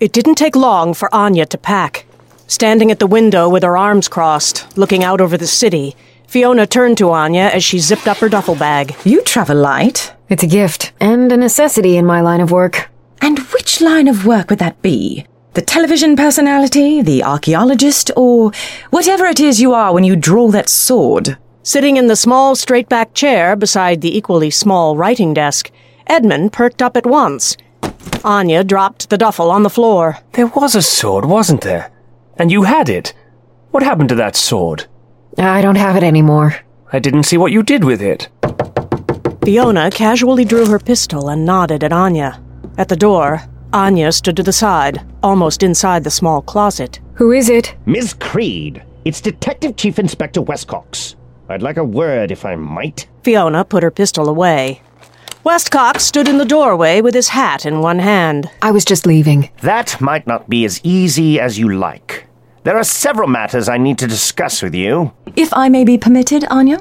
It didn't take long for Anya to pack. Standing at the window with her arms crossed, looking out over the city, Fiona turned to Anya as she zipped up her duffel bag. You travel light. It's a gift, and a necessity in my line of work. And which line of work would that be? The television personality, the archaeologist, or whatever it is you are when you draw that sword? Sitting in the small, straight-back chair beside the equally small writing desk, Edmund perked up at once. Anya dropped the duffel on the floor. There was a sword, wasn't there? And you had it. What happened to that sword? I don't have it anymore. I didn't see what you did with it. Fiona casually drew her pistol and nodded at Anya. At the door, Anya stood to the side, almost inside the small closet. Who is it? Ms. Creed, it's Detective Chief Inspector Westcox. I'd like a word, if I might. Fiona put her pistol away. Westcox stood in the doorway with his hat in one hand. I was just leaving. That might not be as easy as you like. There are several matters I need to discuss with you. If I may be permitted, Anya?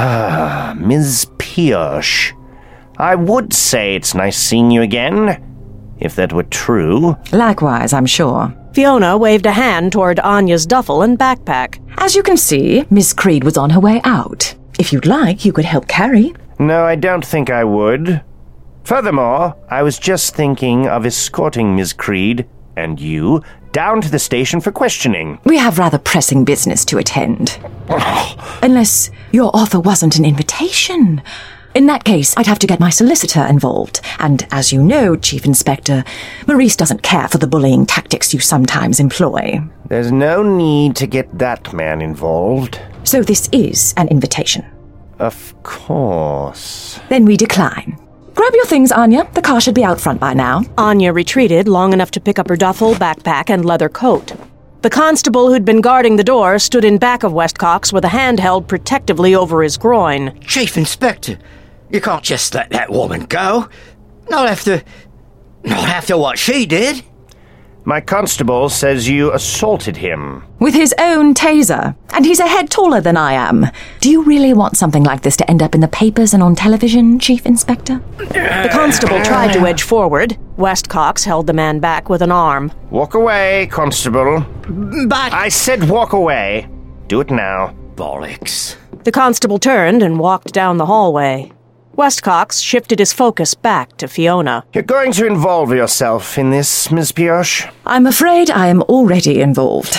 Ms. Pirsch. I would say it's nice seeing you again, if that were true. Likewise, I'm sure. Fiona waved a hand toward Anya's duffel and backpack. As you can see, Miss Creed was on her way out. If you'd like, you could help carry. No, I don't think I would. Furthermore, I was just thinking of escorting Ms. Creed and you down to the station for questioning. We have rather pressing business to attend. Unless your offer wasn't an invitation. In that case, I'd have to get my solicitor involved. And as you know, Chief Inspector, Maurice doesn't care for the bullying tactics you sometimes employ. There's no need to get that man involved. So this is an invitation. Of course. Then we decline. Grab your things, Anya. The car should be out front by now. Anya retreated long enough to pick up her duffel, backpack, and leather coat. The constable who'd been guarding the door stood in back of Westcox with a hand held protectively over his groin. Chief Inspector, you can't just let that woman go. Not after what she did. My constable says you assaulted him. With his own taser. And he's a head taller than I am. Do you really want something like this to end up in the papers and on television, Chief Inspector? The constable tried to edge forward. Westcox held the man back with an arm. Walk away, constable. But... I said walk away. Do it now. Bollocks. The constable turned and walked down the hallway. Westcox shifted his focus back to Fiona. You're going to involve yourself in this, Miss Pirsch? I'm afraid I am already involved.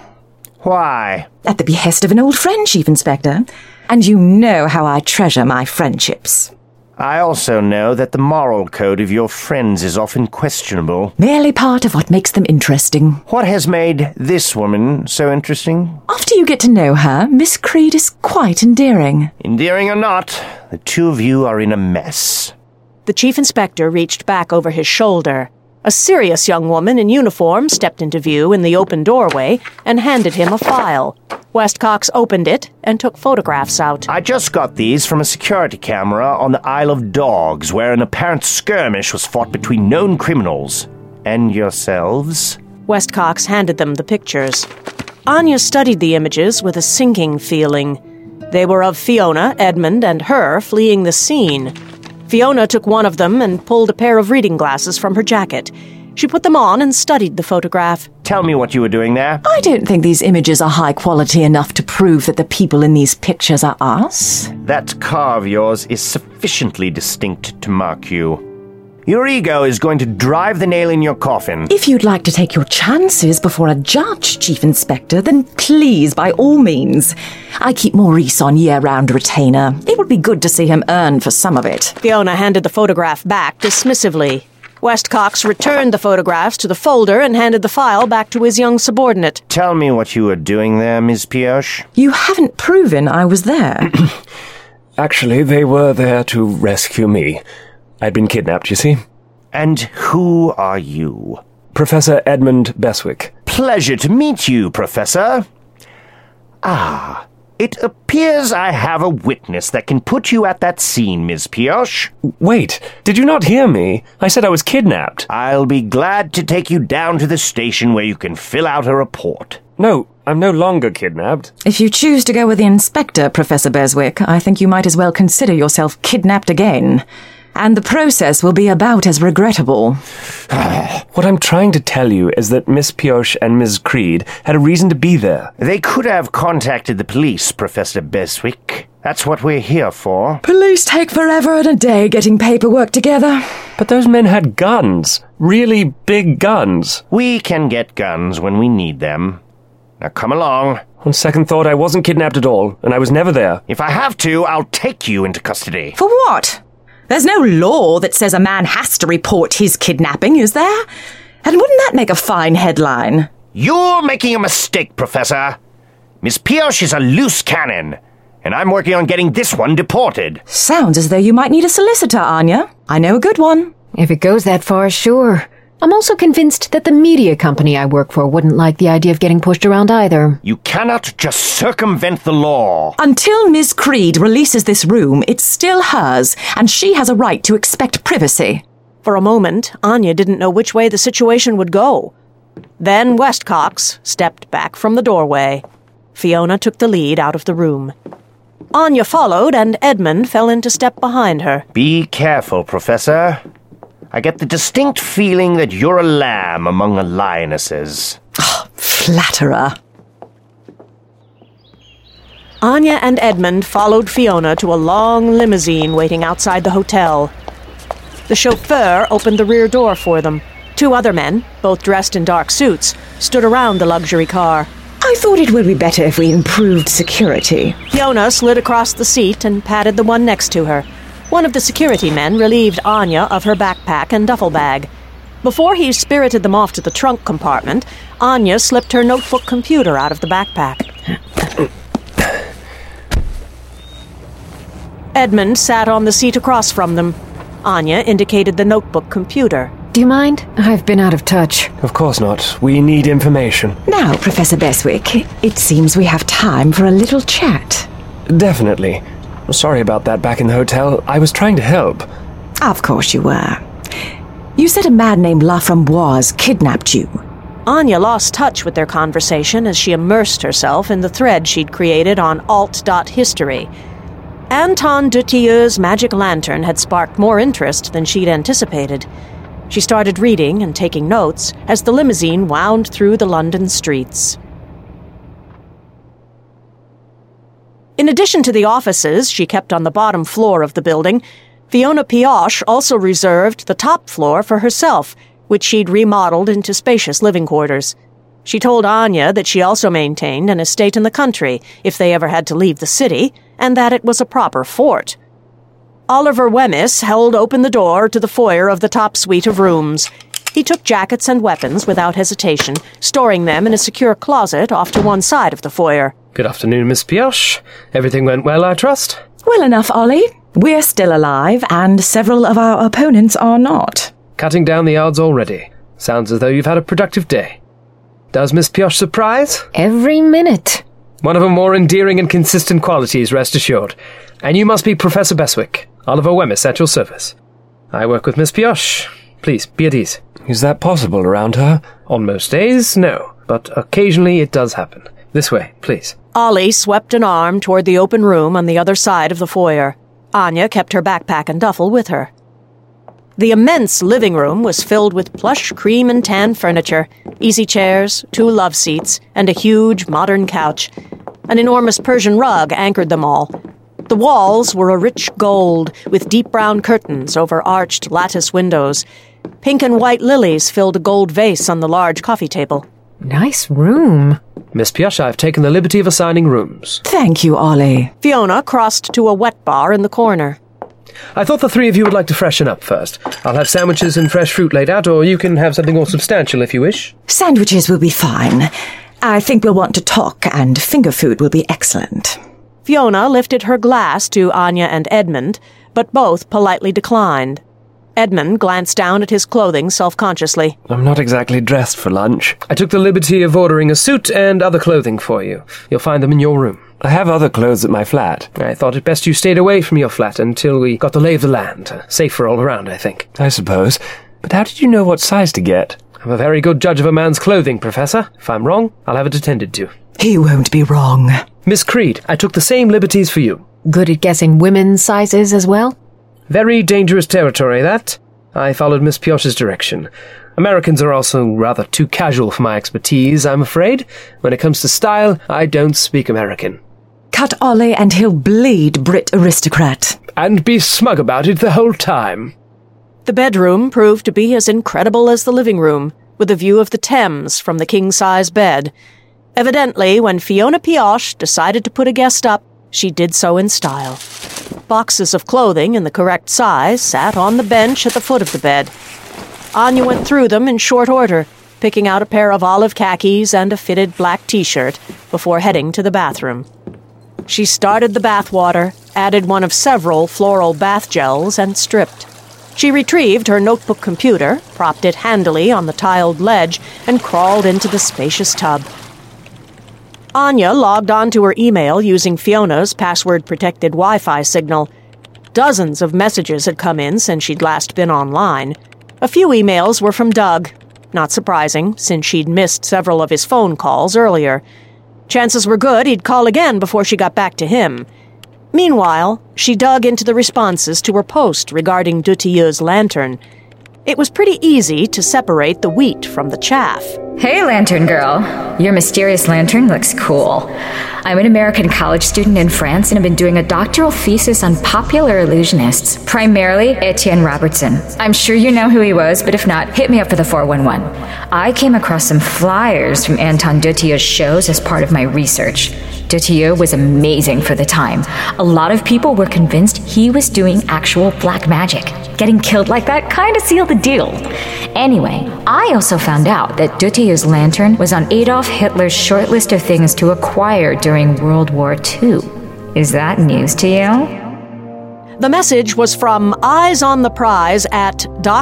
Why? At the behest of an old friend, Chief Inspector. And you know how I treasure my friendships. I also know that the moral code of your friends is often questionable. Merely part of what makes them interesting. What has made this woman so interesting? After you get to know her, Miss Creed is quite endearing. Endearing or not, the two of you are in a mess. The chief inspector reached back over his shoulder. A serious young woman in uniform stepped into view in the open doorway and handed him a file. Westcox opened it and took photographs out. I just got these from a security camera on the Isle of Dogs, where an apparent skirmish was fought between known criminals. And yourselves? Westcox handed them the pictures. Anya studied the images with a sinking feeling. They were of Fiona, Edmund, and her fleeing the scene. Fiona took one of them and pulled a pair of reading glasses from her jacket. She put them on and studied the photograph. Tell me what you were doing there. I don't think these images are high quality enough to prove that the people in these pictures are us. That car of yours is sufficiently distinct to mark you. Your ego is going to drive the nail in your coffin. If you'd like to take your chances before a judge, Chief Inspector, then please, by all means. I keep Maurice on year-round retainer. It would be good to see him earn for some of it. Fiona handed the photograph back dismissively. Westcox returned the photographs to the folder and handed the file back to his young subordinate. Tell me what you were doing there, Miss Pirsch. You haven't proven I was there. Actually, they were there to rescue me. I'd been kidnapped, you see. And who are you? Professor Edmund Beswick. Pleasure to meet you, Professor. It appears I have a witness that can put you at that scene, Miss Pirsch. Wait, did you not hear me? I said I was kidnapped. I'll be glad to take you down to the station where you can fill out a report. No, I'm no longer kidnapped. If you choose to go with the inspector, Professor Beswick, I think you might as well consider yourself kidnapped again. and the process will be about as regrettable. What I'm trying to tell you is that Miss Pioche and Ms. Creed had a reason to be there. They could have contacted the police, Professor Beswick. That's what we're here for. Police take forever and a day getting paperwork together. But those men had guns. Really big guns. We can get guns when we need them. Now come along. On second thought, I wasn't kidnapped at all, and I was never there. If I have to, I'll take you into custody. For what? There's no law that says a man has to report his kidnapping, is there? And wouldn't that make a fine headline? You're making a mistake, Professor. Miss Pioche is a loose cannon, and I'm working on getting this one deported. Sounds as though you might need a solicitor, Anya. I know a good one. If it goes that far, sure. I'm also convinced that the media company I work for wouldn't like the idea of getting pushed around either. You cannot just circumvent the law. Until Ms. Creed releases this room, it's still hers, and she has a right to expect privacy. For a moment, Anya didn't know which way the situation would go. Then Westcox stepped back from the doorway. Fiona took the lead out of the room. Anya followed, and Edmund fell into step behind her. Be careful, Professor. I get the distinct feeling that you're a lamb among the lionesses. Flatterer. Anya and Edmund followed Fiona to a long limousine waiting outside the hotel. The chauffeur opened the rear door for them. 2 other men, both dressed in dark suits, stood around the luxury car. I thought it would be better if we improved security. Fiona slid across the seat and patted the one next to her. One of the security men relieved Anya of her backpack and duffel bag. Before he spirited them off to the trunk compartment, Anya slipped her notebook computer out of the backpack. Edmund sat on the seat across from them. Anya indicated the notebook computer. Do you mind? I've been out of touch. Of course not. We need information. Now, Professor Beswick, it seems we have time for a little chat. Definitely. Sorry about that back in the hotel. I was trying to help. Of course you were. You said a man named Laframboise kidnapped you. Anya lost touch with their conversation as she immersed herself in the thread she'd created on alt.history. Anton Dutilleux's magic lantern had sparked more interest than she'd anticipated. She started reading and taking notes as the limousine wound through the London streets. In addition to the offices she kept on the bottom floor of the building, Fiona Pioche also reserved the top floor for herself, which she'd remodeled into spacious living quarters. She told Anya that she also maintained an estate in the country if they ever had to leave the city, and that it was a proper fort. Oliver Wemyss held open the door to the foyer of the top suite of rooms. He took jackets and weapons without hesitation, storing them in a secure closet off to one side of the foyer. Good afternoon, Miss Pioche. Everything went well, I trust? Well enough, Ollie. We're still alive, and several of our opponents are not. Cutting down the odds already. Sounds as though you've had a productive day. Does Miss Pioche surprise? Every minute. One of her more endearing and consistent qualities, rest assured. And you must be Professor Beswick. Oliver Wemyss at your service. I work with Miss Pioche. Please, be at ease. Is that possible around her? On most days, no. But occasionally it does happen. This way, please. Ollie swept an arm toward the open room on the other side of the foyer. Anya kept her backpack and duffel with her. The immense living room was filled with plush cream and tan furniture, easy chairs, 2 love seats, and a huge modern couch. An enormous Persian rug anchored them all. The walls were a rich gold, with deep brown curtains over arched lattice windows. Pink and white lilies filled a gold vase on the large coffee table. Nice room. Miss Pioche, I've taken the liberty of assigning rooms. Thank you, Ollie. Fiona crossed to a wet bar in the corner. I thought the 3 of you would like to freshen up first. I'll have sandwiches and fresh fruit laid out, or you can have something more substantial if you wish. Sandwiches will be fine. I think we'll want to talk, and finger food will be excellent. Fiona lifted her glass to Anya and Edmund, but both politely declined. Edmund glanced down at his clothing self-consciously. I'm not exactly dressed for lunch. I took the liberty of ordering a suit and other clothing for you. You'll find them in your room. I have other clothes at my flat. I thought it best you stayed away from your flat until we got the lay of the land. Safer all around, I think. I suppose. But how did you know what size to get? I'm a very good judge of a man's clothing, Professor. If I'm wrong, I'll have it attended to. He won't be wrong. Miss Creed, I took the same liberties for you. Good at guessing women's sizes as well? Very dangerous territory, that. I followed Miss Pioche's direction. Americans are also rather too casual for my expertise, I'm afraid. When it comes to style, I don't speak American. Cut Ollie and he'll bleed, Brit aristocrat. And be smug about it the whole time. The bedroom proved to be as incredible as the living room, with a view of the Thames from the king-size bed. Evidently, when Fiona Pioche decided to put a guest up, she did so in style. Boxes of clothing in the correct size sat on the bench at the foot of the bed. Anya went through them in short order, picking out a pair of olive khakis and a fitted black t-shirt before heading to the bathroom. She started the bathwater, added one of several floral bath gels, and stripped. She retrieved her notebook computer, propped it handily on the tiled ledge, and crawled into the spacious tub. Anya logged onto her email using Fiona's password-protected Wi-Fi signal. Dozens of messages had come in since she'd last been online. A few emails were from Doug. Not surprising, since she'd missed several of his phone calls earlier. Chances were good he'd call again before she got back to him. Meanwhile, she dug into the responses to her post regarding Dutilleux's lantern. It was pretty easy to separate the wheat from the chaff. Hey, Lantern Girl. Your mysterious lantern looks cool. I'm an American college student in France and have been doing a doctoral thesis on popular illusionists, primarily Etienne Robertson. I'm sure you know who he was, but if not, hit me up for the 411. I came across some flyers from Anton Dutilleux's shows as part of my research. Dutilleux was amazing for the time. A lot of people were convinced he was doing actual black magic. Getting killed like that kinda sealed the deal. Anyway, I also found out that Dutilleux's lantern was on Adolf Hitler's short list of things to acquire during World War II. Is that news to you? The message was from Eyes on the Prize at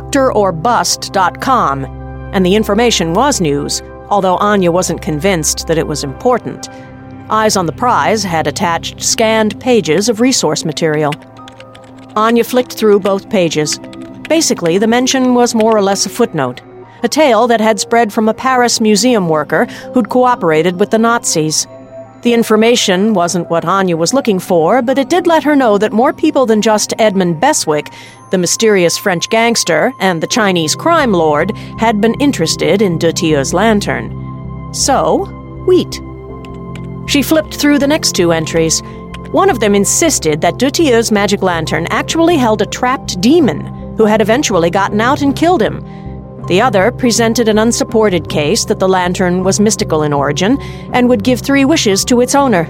doctororbust.com, and the information was news, although Anya wasn't convinced that it was important. Eyes on the Prize had attached scanned pages of resource material. Anya flicked through both pages. Basically, the mention was more or less a footnote, a tale that had spread from a Paris museum worker who'd cooperated with the Nazis. The information wasn't what Anya was looking for, but it did let her know that more people than just Edmund Beswick, the mysterious French gangster, and the Chinese crime lord had been interested in Dutilleux's lantern. So, wheat. She flipped through the next two entries. One of them insisted that Dutilleux's magic lantern actually held a trapped demon who had eventually gotten out and killed him. The other presented an unsupported case that the lantern was mystical in origin and would give 3 wishes to its owner.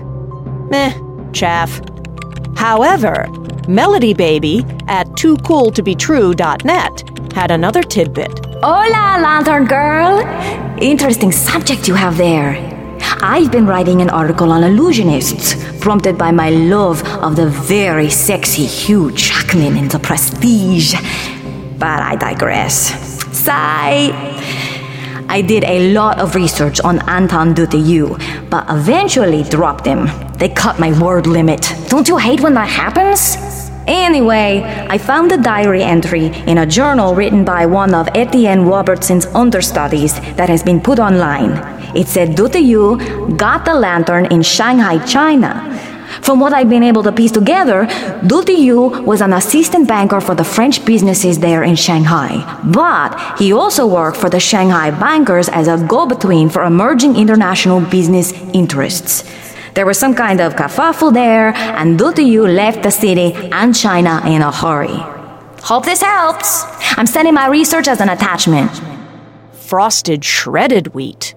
Chaff. However, Melody Baby at toocooltobetrue.net had another tidbit. Hola, Lantern Girl! Interesting subject you have there. I've been writing an article on illusionists, prompted by my love of the very sexy Hugh Jackman in The Prestige. But I digress. Sigh. I did a lot of research on Anton Dutilleux, but eventually dropped him. They cut my word limit. Don't you hate when that happens? Anyway, I found a diary entry in a journal written by one of Etienne Robertson's understudies that has been put online. It said Dutilleux got the lantern in Shanghai, China. From what I've been able to piece together, Dutilleux was an assistant banker for the French businesses there in Shanghai. But he also worked for the Shanghai bankers as a go-between for emerging international business interests. There was some kind of kerfuffle there, and Dutilleux left the city and China in a hurry. Hope this helps. I'm sending my research as an attachment. Frosted shredded wheat.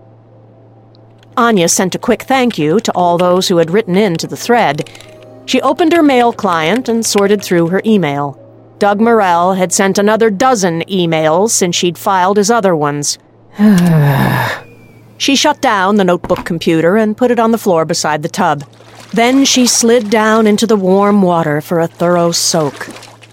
Anya sent a quick thank you to all those who had written in to the thread. She opened her mail client and sorted through her email. Doug Morell had sent another dozen emails since she'd filed his other ones. She shut down the notebook computer and put it on the floor beside the tub. Then she slid down into the warm water for a thorough soak.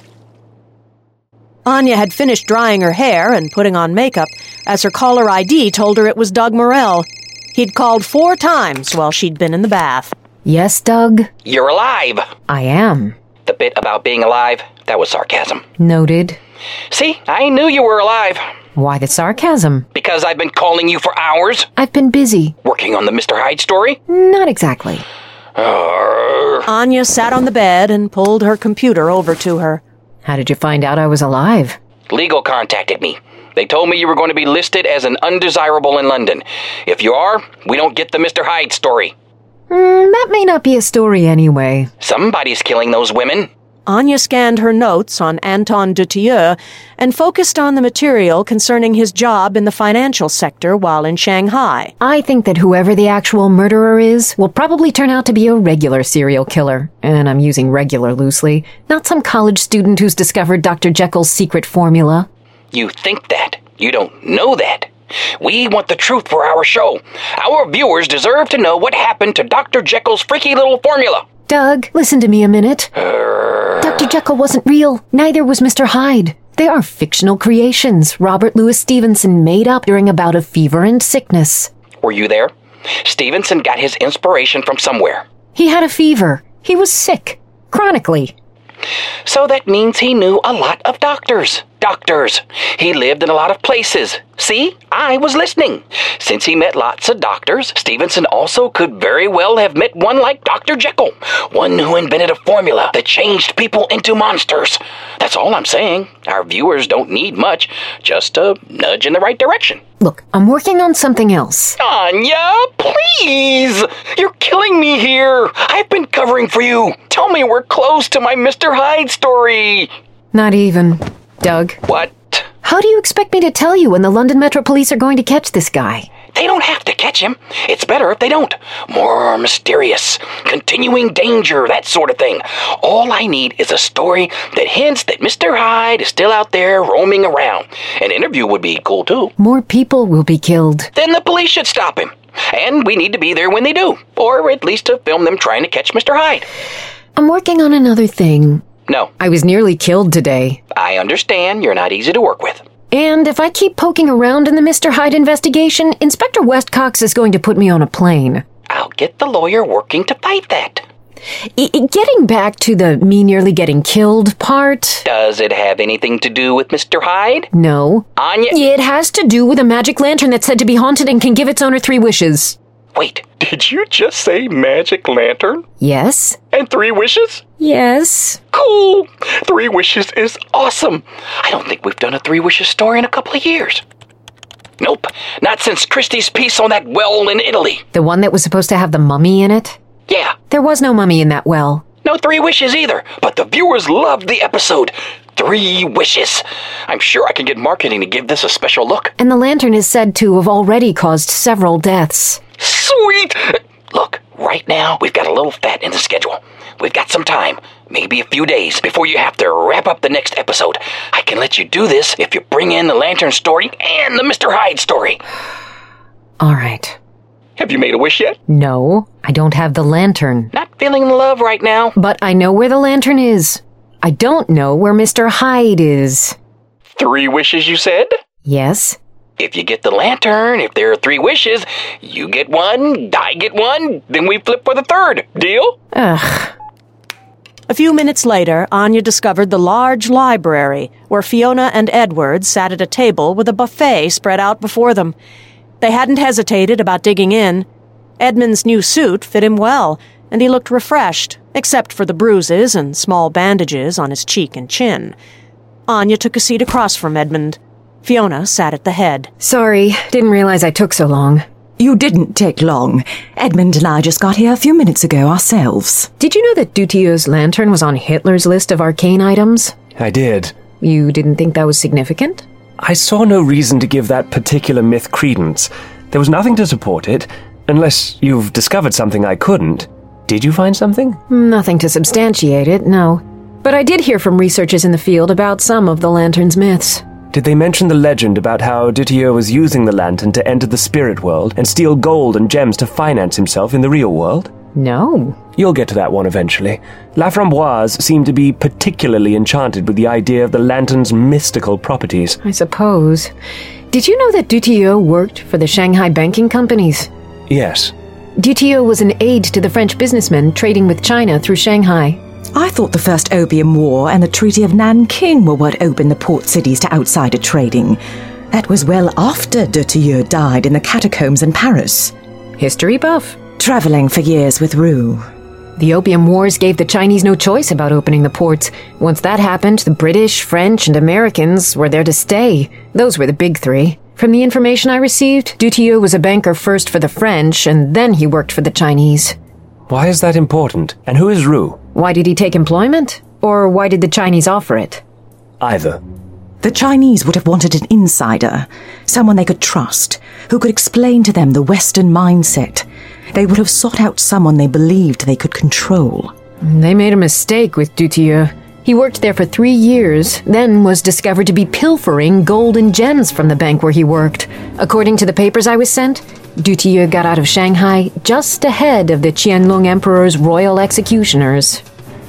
Anya had finished drying her hair and putting on makeup as her caller ID told her it was Doug Morell. He'd called 4 times while she'd been in the bath. Yes, Doug? You're alive! I am. The bit about being alive, that was sarcasm. Noted. See, I knew you were alive. Why the sarcasm? Because I've been calling you for hours. I've been busy. Working on the Mr. Hyde story? Not exactly. Anya sat on the bed and pulled her computer over to her. How did you find out I was alive? Legal contacted me. They told me you were going to be listed as an undesirable in London. If you are, we don't get the Mr. Hyde story. That may not be a story anyway. Somebody's killing those women. Anya scanned her notes on Anton Dutilleux and focused on the material concerning his job in the financial sector while in Shanghai. I think that whoever the actual murderer is will probably turn out to be a regular serial killer. And I'm using regular loosely, not some college student who's discovered Dr. Jekyll's secret formula. You think that. You don't know that. We want the truth for our show. Our viewers deserve to know what happened to Dr. Jekyll's freaky little formula. Doug, listen to me a minute. Dr. Jekyll wasn't real. Neither was Mr. Hyde. They are fictional creations Robert Louis Stevenson made up during a bout of fever and sickness. Were you there? Stevenson got his inspiration from somewhere. He had a fever. He was sick. Chronically. So that means he knew a lot of doctors. He lived in a lot of places. See, I was listening. Since he met lots of doctors, Stevenson also could very well have met one like Dr. Jekyll, one who invented a formula that changed people into monsters. That's all I'm saying. Our viewers don't need much, just a nudge in the right direction. Look, I'm working on something else. Anya, please! You're killing me here. I've been covering for you. Tell me we're close to my Mr. Hyde story. Not even. Doug. What? How do you expect me to tell you when the London Metro Police are going to catch this guy? They don't have to catch him. It's better if they don't. More mysterious, continuing danger, that sort of thing. All I need is a story that hints that Mr. Hyde is still out there roaming around. An interview would be cool, too. More people will be killed. Then the police should stop him. And we need to be there when they do. Or at least to film them trying to catch Mr. Hyde. I'm working on another thing. No. I was nearly killed today. I understand you're not easy to work with. And if I keep poking around in the Mr. Hyde investigation, Inspector Westcox is going to put me on a plane. I'll get the lawyer working to fight that. Getting back to the me nearly getting killed part... Does it have anything to do with Mr. Hyde? No. Anya... It has to do with a magic lantern that's said to be haunted and can give its owner 3 wishes. Wait, did you just say magic lantern? Yes. And 3 wishes? Yes. Cool! 3 wishes is awesome! I don't think we've done a 3 wishes story in a couple of years. Nope, not since Christie's piece on that well in Italy. The one that was supposed to have the mummy in it? Yeah. There was no mummy in that well. No 3 wishes either, but the viewers loved the episode. 3 wishes. I'm sure I can get marketing to give this a special look. And the lantern is said to have already caused several deaths. Sweet! Look, right now we've got a little fat in the schedule. We've got some time, maybe a few days, before you have to wrap up the next episode. I can let you do this if you bring in the lantern story and the Mr. Hyde story. All right. Have you made a wish yet? No, I don't have the lantern. Not feeling the love right now. But I know where the lantern is. I don't know where Mr. Hyde is. 3 wishes, you said? Yes. If you get the lantern, if there are 3 wishes, you get 1, I get 1, then we flip for the 3rd. Deal? Ugh. A few minutes later, Anya discovered the large library, where Fiona and Edward sat at a table with a buffet spread out before them. They hadn't hesitated about digging in. Edmund's new suit fit him well, and he looked refreshed, except for the bruises and small bandages on his cheek and chin. Anya took a seat across from Edmund. Fiona sat at the head. Sorry, didn't realize I took so long. You didn't take long. Edmund and I just got here a few minutes ago ourselves. Did you know that Dutilleux's lantern was on Hitler's list of arcane items? I did. You didn't think that was significant? I saw no reason to give that particular myth credence. There was nothing to support it, unless you've discovered something I couldn't. Did you find something? Nothing to substantiate it, no. But I did hear from researchers in the field about some of the lantern's myths. Did they mention the legend about how Dutilleux was using the lantern to enter the spirit world and steal gold and gems to finance himself in the real world? No. You'll get to that one eventually. La Framboise seemed to be particularly enchanted with the idea of the lantern's mystical properties. I suppose. Did you know that Dutilleux worked for the Shanghai banking companies? Yes. Dutilleux was an aide to the French businessmen trading with China through Shanghai. I thought the First Opium War and the Treaty of Nanking were what opened the port cities to outsider trading. That was well after Dutilleux died in the catacombs in Paris. History buff. Travelling for years with Roux. The Opium Wars gave the Chinese no choice about opening the ports. Once that happened, the British, French, and Americans were there to stay. Those were the big three. From the information I received, Dutilleux was a banker first for the French, and then he worked for the Chinese. Why is that important? And who is Roux? Why did he take employment? Or why did the Chinese offer it? Either. The Chinese would have wanted an insider, someone they could trust, who could explain to them the Western mindset. They would have sought out someone they believed they could control. They made a mistake with Dutilleux. He worked there for 3 years, then was discovered to be pilfering gold and gems from the bank where he worked. According to the papers I was sent, Dutilleux got out of Shanghai just ahead of the Qianlong Emperor's royal executioners.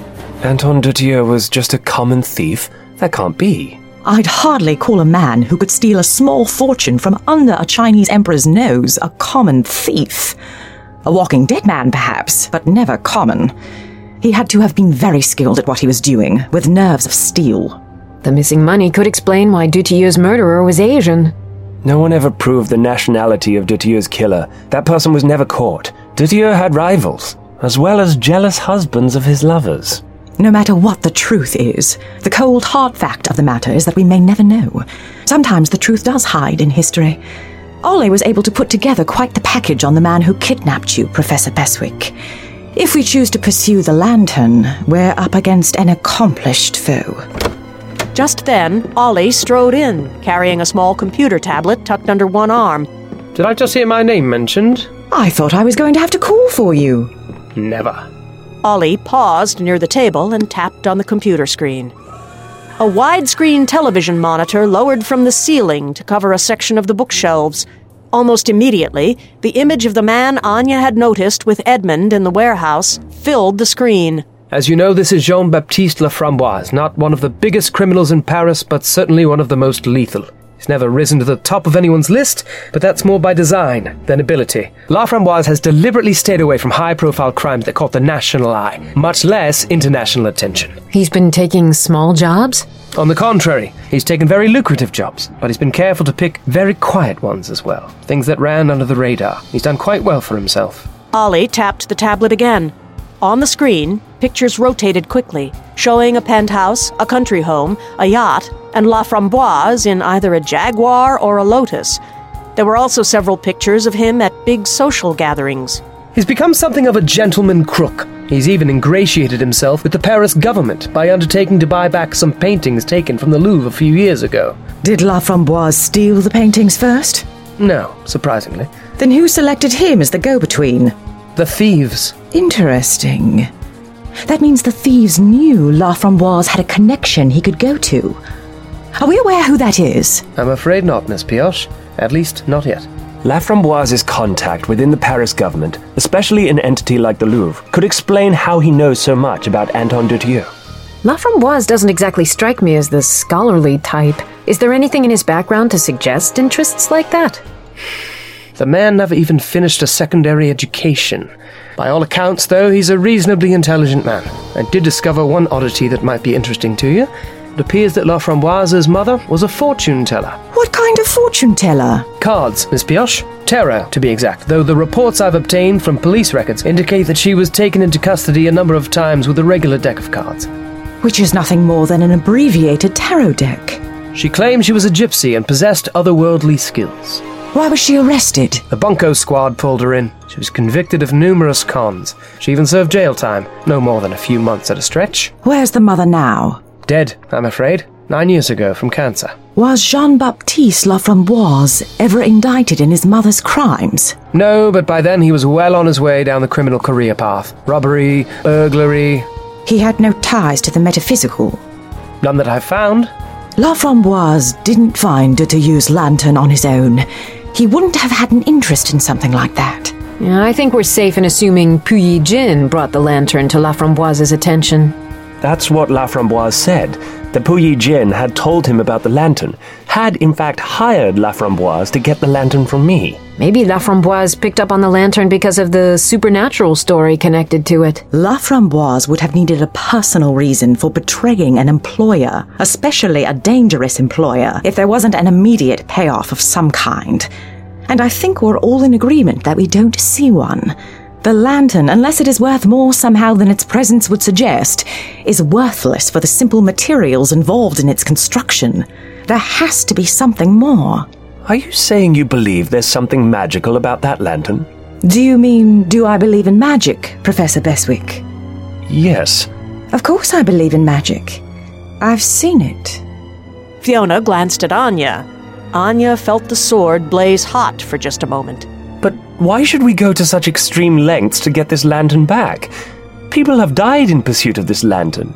Anton Dutilleux was just a common thief? That can't be. I'd hardly call a man who could steal a small fortune from under a Chinese emperor's nose a common thief. A walking dead man, perhaps, but never common. He had to have been very skilled at what he was doing, with nerves of steel. The missing money could explain why Dutilleux's murderer was Asian. No one ever proved the nationality of Dutilleux's killer. That person was never caught. Dutilleux had rivals, as well as jealous husbands of his lovers. No matter what the truth is, the cold, hard fact of the matter is that we may never know. Sometimes the truth does hide in history. Ollie was able to put together quite the package on the man who kidnapped you, Professor Beswick. If we choose to pursue the Lantern, we're up against an accomplished foe. Just then, Ollie strode in, carrying a small computer tablet tucked under one arm. Did I just hear my name mentioned? I thought I was going to have to call for you. Never. Ollie paused near the table and tapped on the computer screen. A widescreen television monitor lowered from the ceiling to cover a section of the bookshelves. Almost immediately, the image of the man Anya had noticed with Edmund in the warehouse filled the screen. As you know, this is Jean-Baptiste Laframboise, not one of the biggest criminals in Paris, but certainly one of the most lethal. He's never risen to the top of anyone's list, but that's more by design than ability. Laframboise has deliberately stayed away from high-profile crimes that caught the national eye, much less international attention. He's been taking small jobs? On the contrary, he's taken very lucrative jobs, but he's been careful to pick very quiet ones as well. Things that ran under the radar. He's done quite well for himself. Ollie tapped the tablet again. On the screen, pictures rotated quickly, showing a penthouse, a country home, a yacht, and Laframboise in either a Jaguar or a Lotus. There were also several pictures of him at big social gatherings. He's become something of a gentleman crook. He's even ingratiated himself with the Paris government by undertaking to buy back some paintings taken from the Louvre a few years ago. Did Laframboise steal the paintings first? No, surprisingly. Then who selected him as the go-between? The thieves. Interesting. That means the thieves knew Laframboise had a connection he could go to. Are we aware who that is? I'm afraid not, Miss Pioche. At least, not yet. Laframboise's contact within the Paris government, especially an entity like the Louvre, could explain how he knows so much about Anton Dutilleux. Laframboise doesn't exactly strike me as the scholarly type. Is there anything in his background to suggest interests like that? The man never even finished a secondary education. By all accounts, though, he's a reasonably intelligent man. I did discover one oddity that might be interesting to you. It appears that Laframboise's mother was a fortune teller. What kind of fortune teller? Cards, Miss Pioche. Tarot, to be exact, though the reports I've obtained from police records indicate that she was taken into custody a number of times with a regular deck of cards. Which is nothing more than an abbreviated tarot deck. She claimed she was a gypsy and possessed otherworldly skills. Why was she arrested? The Bunko squad pulled her in. She was convicted of numerous cons. She even served jail time, no more than a few months at a stretch. Where's the mother now? Dead, I'm afraid. 9 years ago from cancer. Was Jean-Baptiste Laframboise ever indicted in his mother's crimes? No, but by then he was well on his way down the criminal career path. Robbery, burglary. He had no ties to the metaphysical? None that I've found. Laframboise didn't find Dutilleux's lantern on his own. He wouldn't have had an interest in something like that. Yeah, I think we're safe in assuming Puyi Jin brought the lantern to Laframboise's attention. That's what Laframboise said. That Puyi Jin had told him about the lantern, had in fact hired Laframboise to get the lantern from me. Maybe Laframboise picked up on the lantern because of the supernatural story connected to it. Laframboise would have needed a personal reason for betraying an employer, especially a dangerous employer, if there wasn't an immediate payoff of some kind. And I think we're all in agreement that we don't see one. The lantern, unless it is worth more somehow than its presence would suggest, is worthless for the simple materials involved in its construction. There has to be something more. Are you saying you believe there's something magical about that lantern? Do you mean, do I believe in magic, Professor Beswick? Yes. Of course I believe in magic. I've seen it. Fiona glanced at Anya. Anya felt the sword blaze hot for just a moment. But why should we go to such extreme lengths to get this lantern back? People have died in pursuit of this lantern.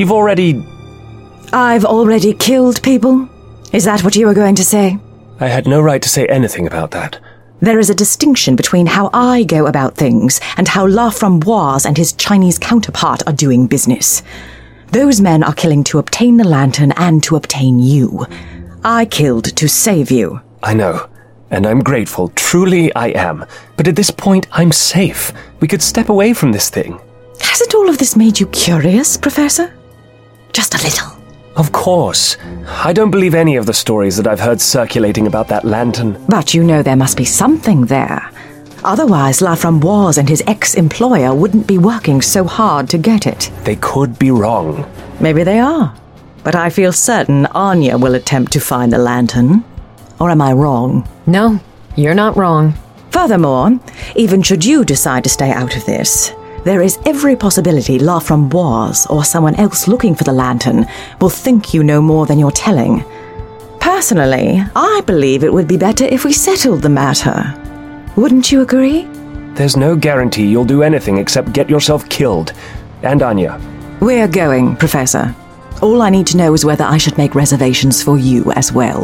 I've already killed people? Is that what you were going to say? I had no right to say anything about that. There is a distinction between how I go about things and how La Framboise and his Chinese counterpart are doing business. Those men are killing to obtain the lantern and to obtain you. I killed to save you. I know, and I'm grateful. Truly I am. But at this point, I'm safe. We could step away from this thing. Hasn't all of this made you curious, Professor? Just a little. Of course. I don't believe any of the stories that I've heard circulating about that lantern. But you know there must be something there. Otherwise, La Framboise and his ex-employer wouldn't be working so hard to get it. They could be wrong. Maybe they are. But I feel certain Anya will attempt to find the lantern. Or am I wrong? No, you're not wrong. Furthermore, even should you decide to stay out of this, there is every possibility La Framboise or someone else looking for the lantern will think you know more than you're telling. Personally, I believe it would be better if we settled the matter. Wouldn't you agree? There's no guarantee you'll do anything except get yourself killed. And Anya. We're going, Professor. All I need to know is whether I should make reservations for you as well.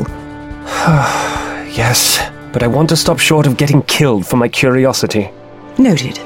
Yes, but I want to stop short of getting killed for my curiosity. Noted.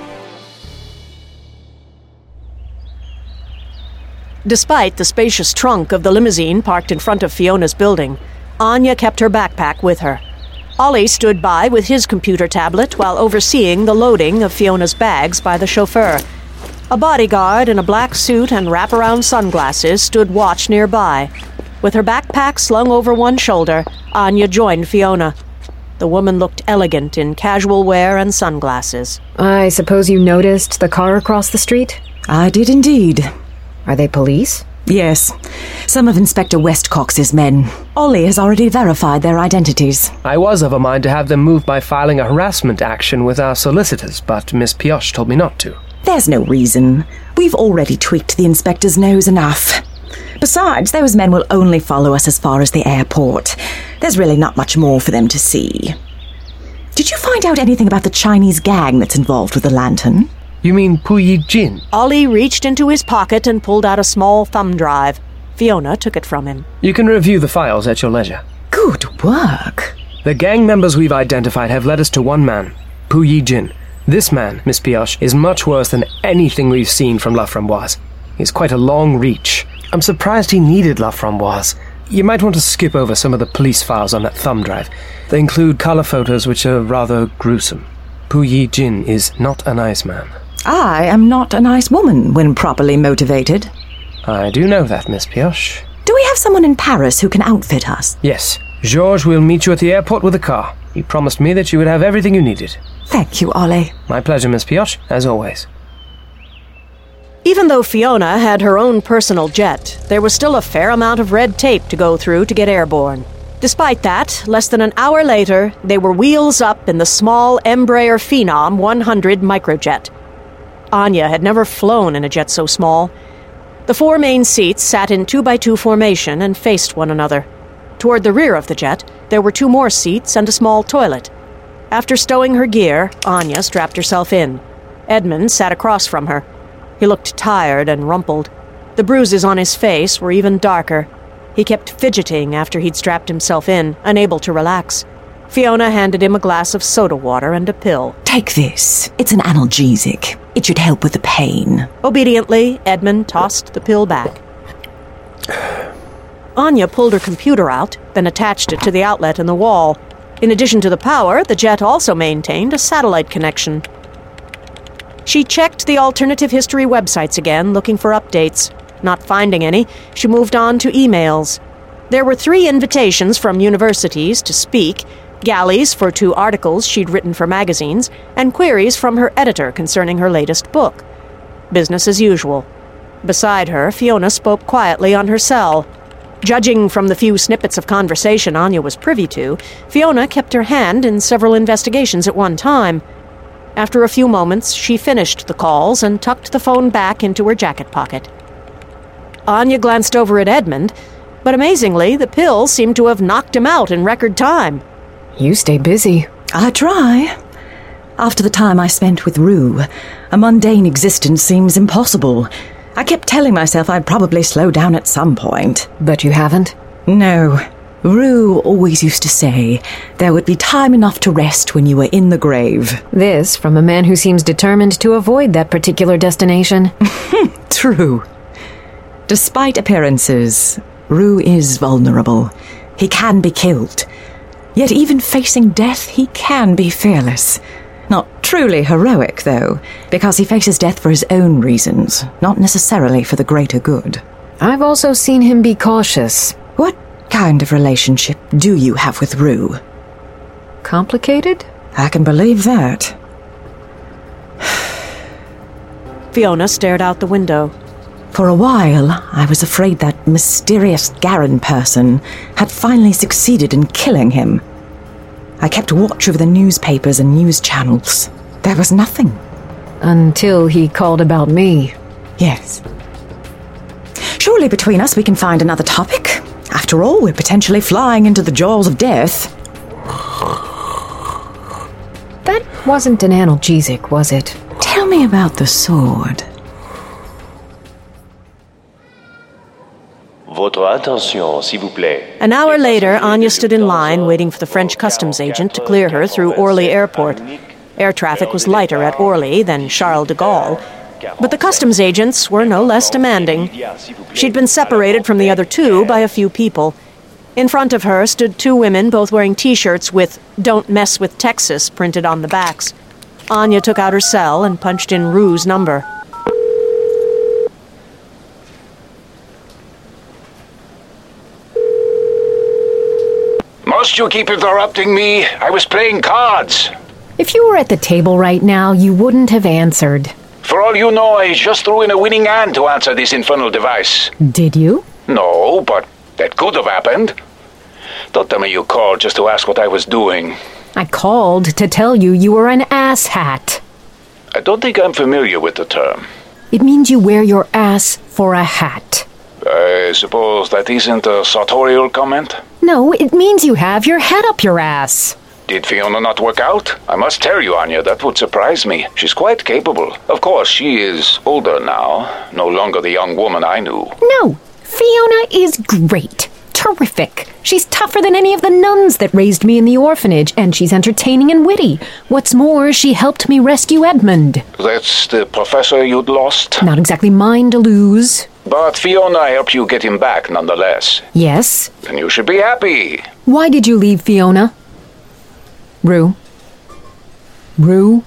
Despite the spacious trunk of the limousine parked in front of Fiona's building, Anya kept her backpack with her. Ollie stood by with his computer tablet while overseeing the loading of Fiona's bags by the chauffeur. A bodyguard in a black suit and wraparound sunglasses stood watch nearby. With her backpack slung over one shoulder, Anya joined Fiona. The woman looked elegant in casual wear and sunglasses. I suppose you noticed the car across the street? I did indeed. Are they police? Yes. Some of Inspector Westcox's men. Ollie has already verified their identities. I was of a mind to have them moved by filing a harassment action with our solicitors, but Miss Pioche told me not to. There's no reason. We've already tweaked the inspector's nose enough. Besides, those men will only follow us as far as the airport. There's really not much more for them to see. Did you find out anything about the Chinese gang that's involved with the lantern? You mean Puyi Jin? Ollie reached into his pocket and pulled out a small thumb drive. Fiona took it from him. You can review the files at your leisure. Good work. The gang members we've identified have led us to one man, Puyi Jin. This man, Miss Pioche, is much worse than anything we've seen from La Framboise. He's quite a long reach. I'm surprised he needed La Framboise. You might want to skip over some of the police files on that thumb drive. They include color photos which are rather gruesome. Puyi Jin is not a nice man. I am not a nice woman when properly motivated. I do know that, Miss Pioche. Do we have someone in Paris who can outfit us? Yes. Georges will meet you at the airport with a car. He promised me that you would have everything you needed. Thank you, Ollie. My pleasure, Miss Pioche, as always. Even though Fiona had her own personal jet, there was still a fair amount of red tape to go through to get airborne. Despite that, less than an hour later, they were wheels up in the small Embraer Phenom 100 microjet. Anya had never flown in a jet so small. The four main seats sat in 2x2 formation and faced one another. Toward the rear of the jet, there were two more seats and a small toilet. After stowing her gear, Anya strapped herself in. Edmund sat across from her. He looked tired and rumpled. The bruises on his face were even darker. He kept fidgeting after he'd strapped himself in, unable to relax. Fiona handed him a glass of soda water and a pill. Take this. It's an analgesic. It should help with the pain. Obediently, Edmund tossed the pill back. Anya pulled her computer out, then attached it to the outlet in the wall. In addition to the power, the jet also maintained a satellite connection. She checked the alternative history websites again, looking for updates. Not finding any, she moved on to emails. There were 3 invitations from universities to speak, galleys for 2 articles she'd written for magazines, and queries from her editor concerning her latest book. Business as usual. Beside her, Fiona spoke quietly on her cell. Judging from the few snippets of conversation Anya was privy to, Fiona kept her hand in several investigations at one time. After a few moments, she finished the calls and tucked the phone back into her jacket pocket. Anya glanced over at Edmund, but amazingly, the pill seemed to have knocked him out in record time. You stay busy. I try. After the time I spent with Rue, a mundane existence seems impossible. I kept telling myself I'd probably slow down at some point. But you haven't? No. Rue always used to say there would be time enough to rest when you were in the grave. This from a man who seems determined to avoid that particular destination. True. Despite appearances, Rue is vulnerable. He can be killed. Yet even facing death, he can be fearless. Not truly heroic, though, because he faces death for his own reasons, not necessarily for the greater good. I've also seen him be cautious. What kind of relationship do you have with Rue? Complicated? I can believe that. Fiona stared out the window. For a while, I was afraid that mysterious Garin person had finally succeeded in killing him. I kept watch over the newspapers and news channels. There was nothing. Until he called about me. Yes. Surely between us we can find another topic. After all, we're potentially flying into the jaws of death. That wasn't an analgesic, was it? Tell me about the sword. Votre attention, s'il vous plaît. An hour later, Anya stood in line waiting for the French customs agent to clear her through Orly Airport. Air traffic was lighter at Orly than Charles de Gaulle, but the customs agents were no less demanding. She'd been separated from the other 2 by a few people. In front of her stood 2 women, both wearing T-shirts with "Don't Mess with Texas" printed on the backs. Anya took out her cell and punched in Rue's number. Must you keep interrupting me? I was playing cards. If you were at the table right now, you wouldn't have answered. For all you know, I just threw in a winning hand to answer this infernal device. Did you? No, but that could have happened. Don't tell me you called just to ask what I was doing. I called to tell you you were an asshat. I don't think I'm familiar with the term. It means you wear your ass for a hat. I suppose that isn't a sartorial comment? No, it means you have your head up your ass. Did Fiona not work out? I must tell you, Anya, that would surprise me. She's quite capable. Of course, she is older now, no longer the young woman I knew. No, Fiona is great. Terrific. She's tougher than any of the nuns that raised me in the orphanage, and she's entertaining and witty. What's more, she helped me rescue Edmund. That's the professor you'd lost? Not exactly mine to lose. But Fiona helped you get him back nonetheless. Yes. Then you should be happy. Why did you leave Fiona? Rue? Rue?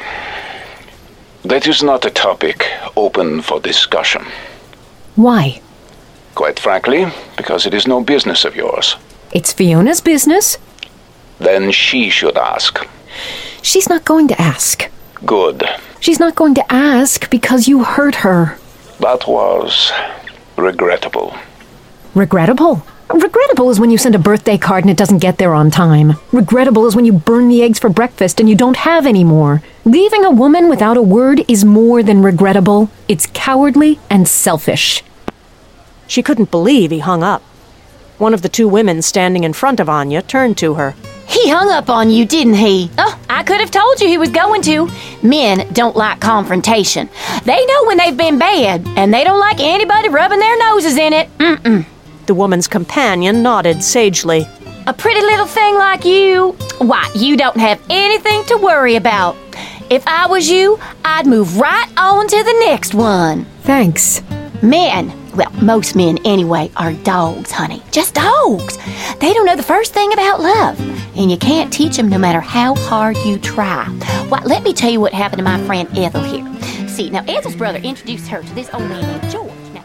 That is not a topic open for discussion. Why? Quite frankly, because it is no business of yours. It's Fiona's business. Then she should ask. She's not going to ask. Good. She's not going to ask because you hurt her. That was regrettable. Regrettable? Regrettable is when you send a birthday card and it doesn't get there on time. Regrettable is when you burn the eggs for breakfast and you don't have any more. Leaving a woman without a word is more than regrettable. It's cowardly and selfish. She couldn't believe he hung up. One of the 2 women standing in front of Anya turned to her. He hung up on you, didn't he? Oh, I could have told you he was going to. Men don't like confrontation. They know when they've been bad, and they don't like anybody rubbing their noses in it. The woman's companion nodded sagely. A pretty little thing like you? Why, you don't have anything to worry about. If I was you, I'd move right on to the next one. Thanks. Men, well, most men anyway, are dogs, honey. Just dogs. They don't know the first thing about love. And you can't teach them no matter how hard you try. Why, let me tell you what happened to my friend Ethel here. See, now Ethel's brother introduced her to this old man named George. Now,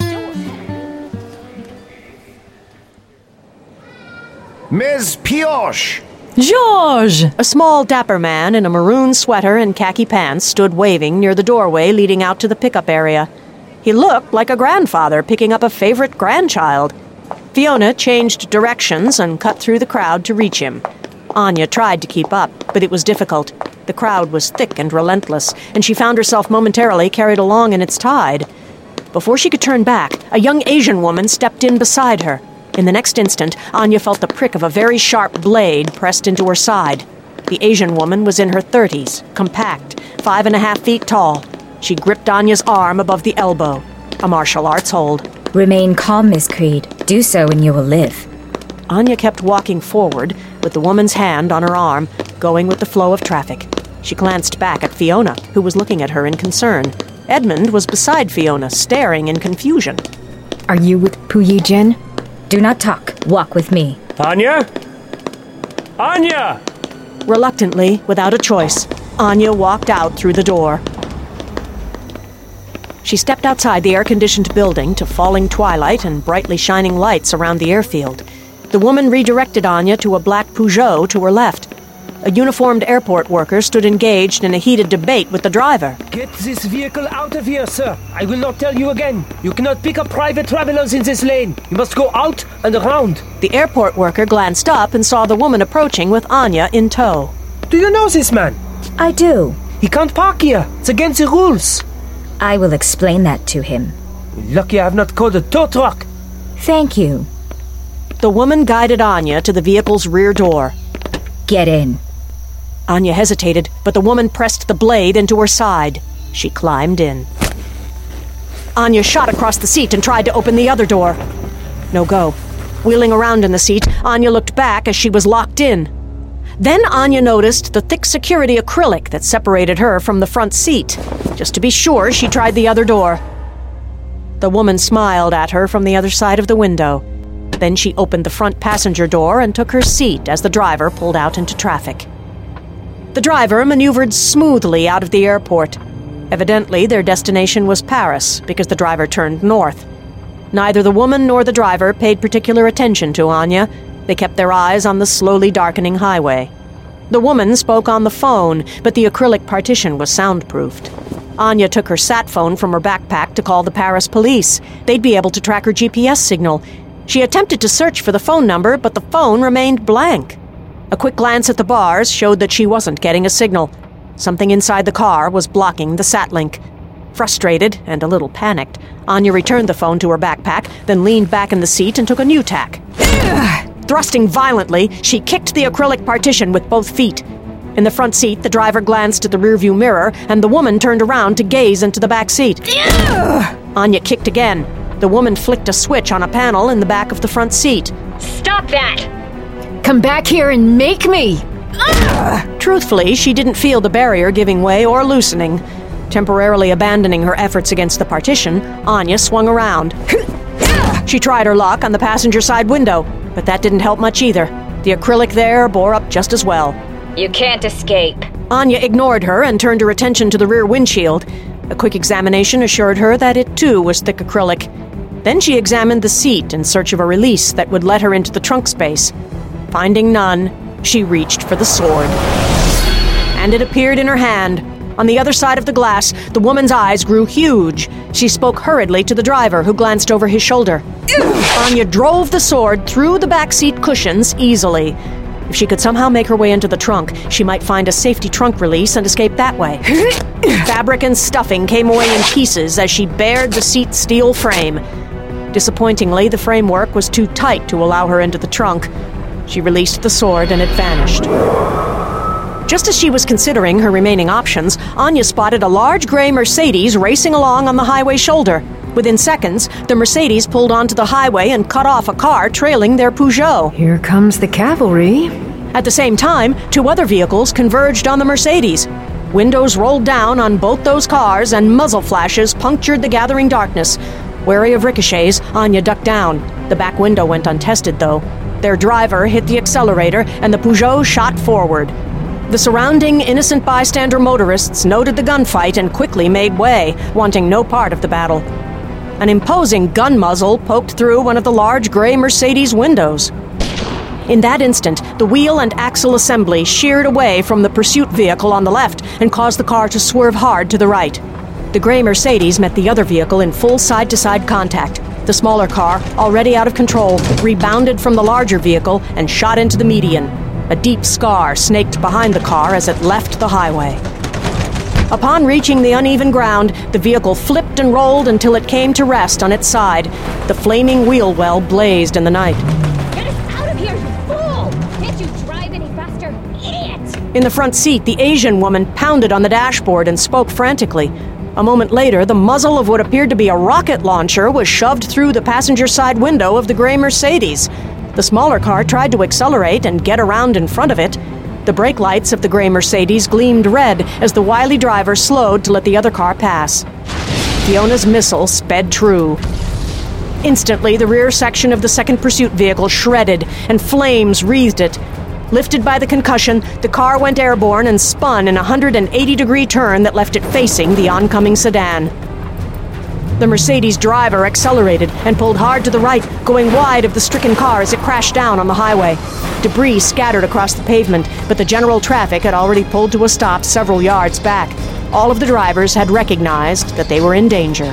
George... Ms. Pioche, George! A small, dapper man in a maroon sweater and khaki pants stood waving near the doorway leading out to the pickup area. He looked like a grandfather picking up a favorite grandchild. Fiona changed directions and cut through the crowd to reach him. Anya tried to keep up, but it was difficult. The crowd was thick and relentless, and she found herself momentarily carried along in its tide. Before she could turn back, a young Asian woman stepped in beside her. In the next instant, Anya felt the prick of a very sharp blade pressed into her side. The Asian woman was in her 30s, compact, 5.5 feet tall. She gripped Anya's arm above the elbow, a martial arts hold. Remain calm, Miss Creed. Do so and you will live. Anya kept walking forward, with the woman's hand on her arm, going with the flow of traffic. She glanced back at Fiona, who was looking at her in concern. Edmund was beside Fiona, staring in confusion. Are you with Puyi Jen? Do not talk. Walk with me. Anya? Anya! Reluctantly, without a choice, Anya walked out through the door. She stepped outside the air-conditioned building to falling twilight and brightly shining lights around the airfield. The woman redirected Anya to a black Peugeot to her left. A uniformed airport worker stood engaged in a heated debate with the driver. Get this vehicle out of here, sir. I will not tell you again. You cannot pick up private travelers in this lane. You must go out and around. The airport worker glanced up and saw the woman approaching with Anya in tow. Do you know this man? I do. He can't park here. It's against the rules. I will explain that to him. Lucky I have not called a tow truck. Thank you. The woman guided Anya to the vehicle's rear door. Get in. Anya hesitated, but the woman pressed the blade into her side. She climbed in. Anya shot across the seat and tried to open the other door. No go. Wheeling around in the seat, Anya looked back as she was locked in. Then Anya noticed the thick security acrylic that separated her from the front seat. Just to be sure, she tried the other door. The woman smiled at her from the other side of the window. Then she opened the front passenger door and took her seat as the driver pulled out into traffic. The driver maneuvered smoothly out of the airport. Evidently, their destination was Paris, because the driver turned north. Neither the woman nor the driver paid particular attention to Anya. They kept their eyes on the slowly darkening highway. The woman spoke on the phone, but the acrylic partition was soundproofed. Anya took her sat phone from her backpack to call the Paris police. They'd be able to track her GPS signal. She attempted to search for the phone number, but the phone remained blank. A quick glance at the bars showed that she wasn't getting a signal. Something inside the car was blocking the sat link. Frustrated and a little panicked, Anya returned the phone to her backpack, then leaned back in the seat and took a new tack. Thrusting violently, she kicked the acrylic partition with both feet. In the front seat, the driver glanced at the rearview mirror, and the woman turned around to gaze into the back seat. Anya kicked again. The woman flicked a switch on a panel in the back of the front seat. Stop that! Come back here and make me! Truthfully, she didn't feel the barrier giving way or loosening. Temporarily abandoning her efforts against the partition, Anya swung around. She tried her luck on the passenger side window, but that didn't help much either. The acrylic there bore up just as well. You can't escape. Anya ignored her and turned her attention to the rear windshield. A quick examination assured her that it too was thick acrylic. Then she examined the seat in search of a release that would let her into the trunk space. Finding none, she reached for the sword. And it appeared in her hand. On the other side of the glass, the woman's eyes grew huge. She spoke hurriedly to the driver, who glanced over his shoulder. Anya drove the sword through the backseat cushions easily. If she could somehow make her way into the trunk, she might find a safety trunk release and escape that way. Fabric and stuffing came away in pieces as she bared the seat's steel frame. Disappointingly, the framework was too tight to allow her into the trunk. She released the sword and it vanished. Just as she was considering her remaining options, Anya spotted a large gray Mercedes racing along on the highway shoulder. Within seconds, the Mercedes pulled onto the highway and cut off a car trailing their Peugeot. Here comes the cavalry. At the same time, two other vehicles converged on the Mercedes. Windows rolled down on both those cars and muzzle flashes punctured the gathering darkness. Wary of ricochets, Anya ducked down. The back window went untested, though. Their driver hit the accelerator, and the Peugeot shot forward. The surrounding innocent bystander motorists noted the gunfight and quickly made way, wanting no part of the battle. An imposing gun muzzle poked through one of the large gray Mercedes windows. In that instant, the wheel and axle assembly sheared away from the pursuit vehicle on the left and caused the car to swerve hard to the right. The gray Mercedes met the other vehicle in full side-to-side contact. The smaller car, already out of control, rebounded from the larger vehicle and shot into the median. A deep scar snaked behind the car as it left the highway. Upon reaching the uneven ground, the vehicle flipped and rolled until it came to rest on its side. The flaming wheel well blazed in the night. Get us out of here, you fool! Can't you drive any faster, idiot? In the front seat, the Asian woman pounded on the dashboard and spoke frantically. A moment later, the muzzle of what appeared to be a rocket launcher was shoved through the passenger side window of the gray Mercedes. The smaller car tried to accelerate and get around in front of it. The brake lights of the gray Mercedes gleamed red as the wily driver slowed to let the other car pass. Fiona's missile sped true. Instantly, the rear section of the second pursuit vehicle shredded, and flames wreathed it. Lifted by the concussion, the car went airborne and spun in a 180-degree turn that left it facing the oncoming sedan. The Mercedes driver accelerated and pulled hard to the right, going wide of the stricken car as it crashed down on the highway. Debris scattered across the pavement, but the general traffic had already pulled to a stop several yards back. All of the drivers had recognized that they were in danger.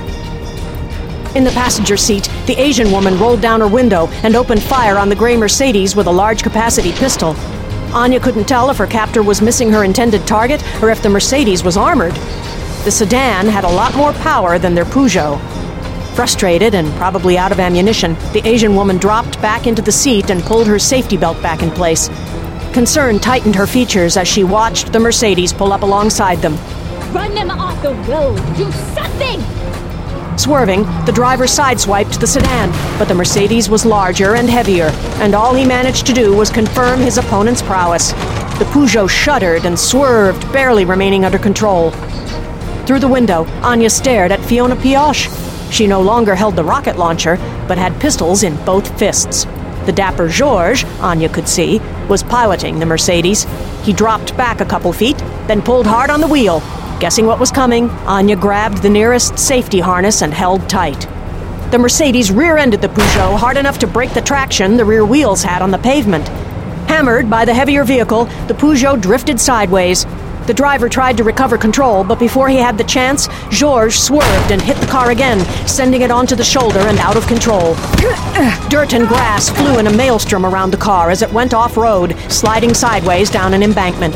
In the passenger seat, the Asian woman rolled down her window and opened fire on the gray Mercedes with a large-capacity pistol. Anya couldn't tell if her captor was missing her intended target or if the Mercedes was armored. The sedan had a lot more power than their Peugeot. Frustrated and probably out of ammunition, the Asian woman dropped back into the seat and pulled her safety belt back in place. Concern tightened her features as she watched the Mercedes pull up alongside them. Run them off the road! Do something! Swerving, the driver sideswiped the sedan, but the Mercedes was larger and heavier, and all he managed to do was confirm his opponent's prowess. The Peugeot shuddered and swerved, barely remaining under control. Through the window, Anya stared at Fiona Pioche. She no longer held the rocket launcher, but had pistols in both fists. The dapper Georges, Anya could see, was piloting the Mercedes. He dropped back a couple feet, then pulled hard on the wheel. Guessing what was coming, Anya grabbed the nearest safety harness and held tight. The Mercedes rear-ended the Peugeot hard enough to break the traction the rear wheels had on the pavement. Hammered by the heavier vehicle, the Peugeot drifted sideways. The driver tried to recover control, but before he had the chance, Georges swerved and hit the car again, sending it onto the shoulder and out of control. Dirt and grass flew in a maelstrom around the car as it went off-road, sliding sideways down an embankment.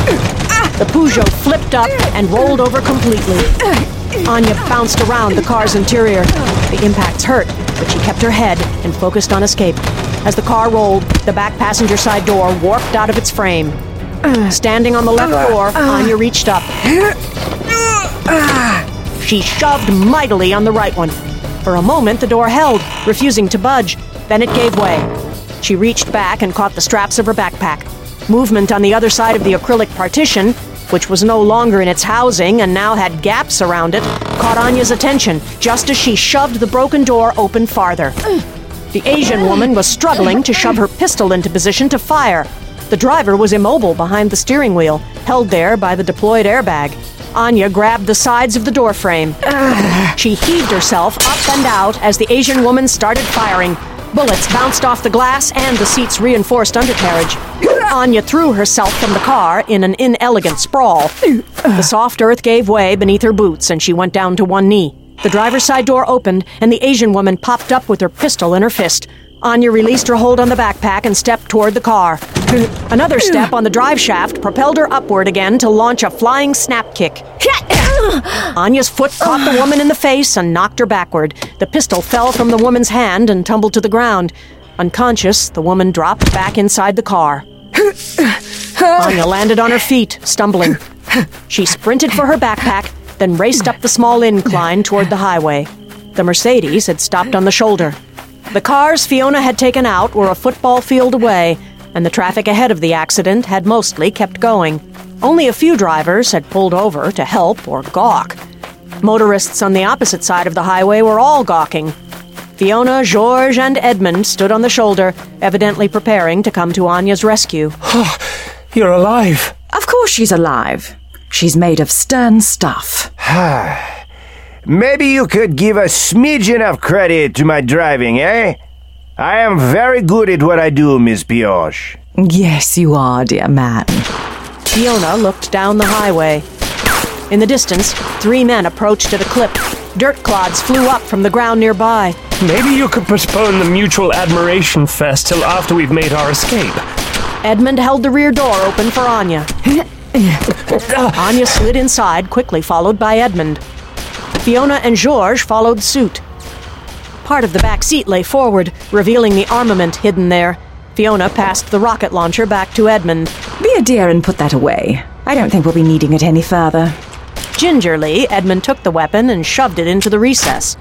The Peugeot flipped up and rolled over completely. Anya bounced around the car's interior. The impacts hurt, but she kept her head and focused on escape. As the car rolled, the back passenger side door warped out of its frame. Standing on the left door, Anya reached up. She shoved mightily on the right one. For a moment, the door held, refusing to budge. Then it gave way. She reached back and caught the straps of her backpack. Movement on the other side of the acrylic partition, which was no longer in its housing and now had gaps around it, caught Anya's attention just as she shoved the broken door open farther. The Asian woman was struggling to shove her pistol into position to fire. The driver was immobile behind the steering wheel, held there by the deployed airbag. Anya grabbed the sides of the door frame. She heaved herself up and out as the Asian woman started firing. Bullets bounced off the glass and the seat's reinforced undercarriage. Anya threw herself from the car in an inelegant sprawl. The soft earth gave way beneath her boots and she went down to one knee. The driver's side door opened and the Asian woman popped up with her pistol in her fist. Anya released her hold on the backpack and stepped toward the car. Another step on the drive shaft propelled her upward again to launch a flying snap kick. Anya's foot caught the woman in the face and knocked her backward. The pistol fell from the woman's hand and tumbled to the ground. Unconscious, the woman dropped back inside the car. Anya landed on her feet, stumbling. She sprinted for her backpack, then raced up the small incline toward the highway. The Mercedes had stopped on the shoulder. The cars Fiona had taken out were a football field away, and the traffic ahead of the accident had mostly kept going. Only a few drivers had pulled over to help or gawk. Motorists on the opposite side of the highway were all gawking. Fiona, Georges, and Edmund stood on the shoulder, evidently preparing to come to Anya's rescue. You're alive. Of course she's alive. She's made of stern stuff. Maybe you could give a smidgen of credit to my driving, eh? I am very good at what I do, Miss Pioche. Yes, you are, dear man. Fiona looked down the highway. In the distance, 3 men approached at a clip. Dirt clods flew up from the ground nearby. Maybe you could postpone the mutual admiration fest till after we've made our escape. Edmund held the rear door open for Anya. Anya slid inside, quickly followed by Edmund. Fiona and Georges followed suit. Part of the back seat lay forward, revealing the armament hidden there. Fiona passed the rocket launcher back to Edmund. Be a dear and put that away. I don't think we'll be needing it any further. Gingerly, Edmund took the weapon and shoved it into the recess.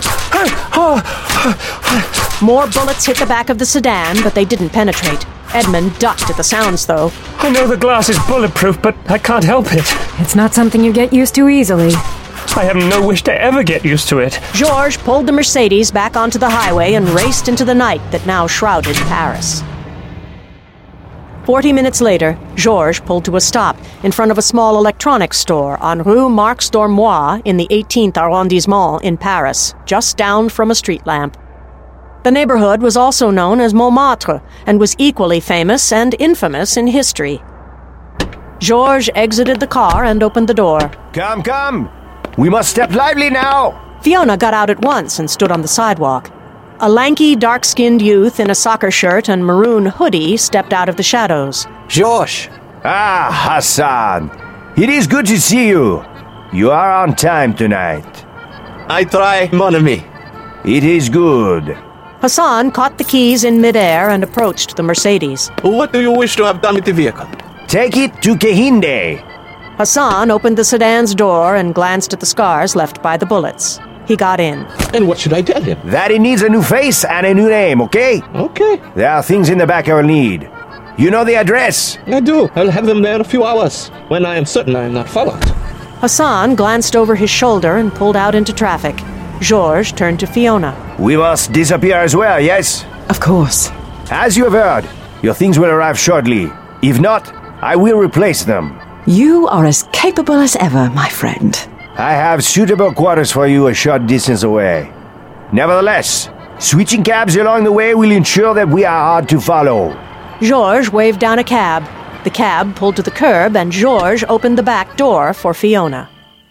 More bullets hit the back of the sedan, but they didn't penetrate. Edmund ducked at the sounds, though. I know the glass is bulletproof, but I can't help it. It's not something you get used to easily. I have no wish to ever get used to it. Georges pulled the Mercedes back onto the highway and raced into the night that now shrouded Paris. 40 minutes later, Georges pulled to a stop in front of a small electronics store on Rue Marx d'Ormois in the 18th arrondissement in Paris, just down from a street lamp. The neighborhood was also known as Montmartre and was equally famous and infamous in history. Georges exited the car and opened the door. Come, come! We must step lively now! Fiona got out at once and stood on the sidewalk. A lanky, dark-skinned youth in a soccer shirt and maroon hoodie stepped out of the shadows. Georges! Ah, Hassan! It is good to see you. You are on time tonight. I try, mon ami. It is good. Hassan caught the keys in midair and approached the Mercedes. What do you wish to have done with the vehicle? Take it to Kehinde. Hassan opened the sedan's door and glanced at the scars left by the bullets. He got in. And what should I tell him? That it needs a new face and a new name, okay? Okay. There are things in the back I will need. You know the address? I do. I'll have them there in a few hours, when I am certain I am not followed. Hassan glanced over his shoulder and pulled out into traffic. Georges turned to Fiona. We must disappear as well, yes? Of course. As you have heard, your things will arrive shortly. If not, I will replace them. You are as capable as ever, my friend. I have suitable quarters for you a short distance away. Nevertheless, switching cabs along the way will ensure that we are hard to follow. Georges waved down a cab. The cab pulled to the curb and Georges opened the back door for Fiona.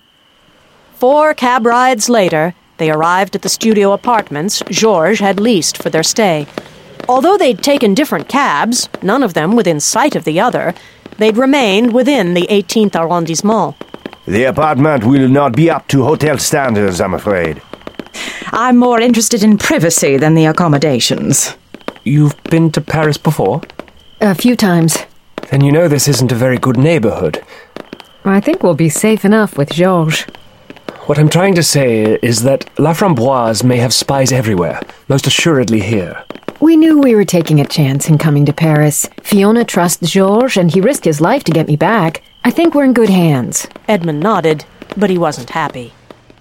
4 cab rides later, they arrived at the studio apartments Georges had leased for their stay. Although they'd taken different cabs, none of them within sight of the other, they'd remained within the 18th arrondissement. The apartment will not be up to hotel standards, I'm afraid. I'm more interested in privacy than the accommodations. You've been to Paris before? A few times. Then you know this isn't a very good neighborhood. I think we'll be safe enough with Georges. What I'm trying to say is that La Framboise may have spies everywhere, most assuredly here. We knew we were taking a chance in coming to Paris. Fiona trusts Georges, and he risked his life to get me back. I think we're in good hands. Edmund nodded, but he wasn't happy.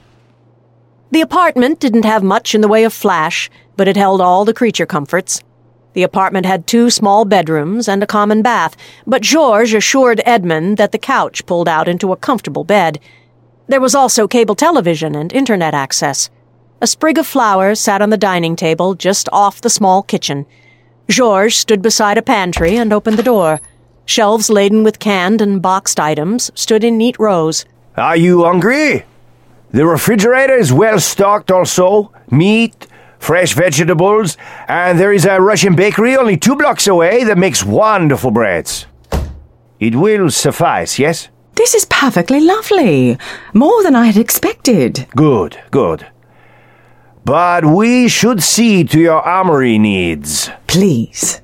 The apartment didn't have much in the way of flash, but it held all the creature comforts. The apartment had 2 small bedrooms and a common bath, but Georges assured Edmund that the couch pulled out into a comfortable bed. There was also cable television and internet access. A sprig of flowers sat on the dining table just off the small kitchen. Georges stood beside a pantry and opened the door. Shelves laden with canned and boxed items stood in neat rows. Are you hungry? The refrigerator is well stocked also. Meat, fresh vegetables, and there is a Russian bakery only 2 blocks away that makes wonderful breads. It will suffice, yes? This is perfectly lovely. More than I had expected. Good, good. But we should see to your armory needs. Please.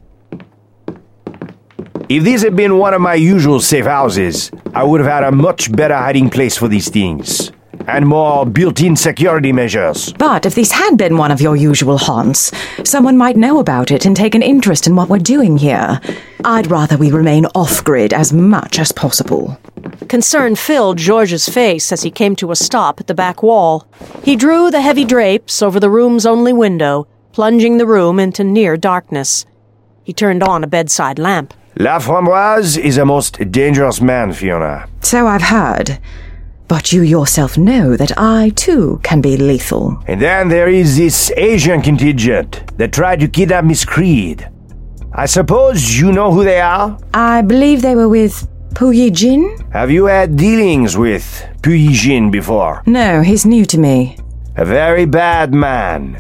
If this had been one of my usual safe houses, I would have had a much better hiding place for these things. And more built-in security measures. But if this had been one of your usual haunts, someone might know about it and take an interest in what we're doing here. I'd rather we remain off-grid as much as possible. Concern filled Georges' face as he came to a stop at the back wall. He drew the heavy drapes over the room's only window, plunging the room into near darkness. He turned on a bedside lamp. La Framboise is a most dangerous man, Fiona. So I've heard. But you yourself know that I, too, can be lethal. And then there is this Asian contingent that tried to kidnap Miss Creed. I suppose you know who they are? I believe they were with Puyi Jin? Have you had dealings with Puyi Jin before? No, he's new to me. A very bad man.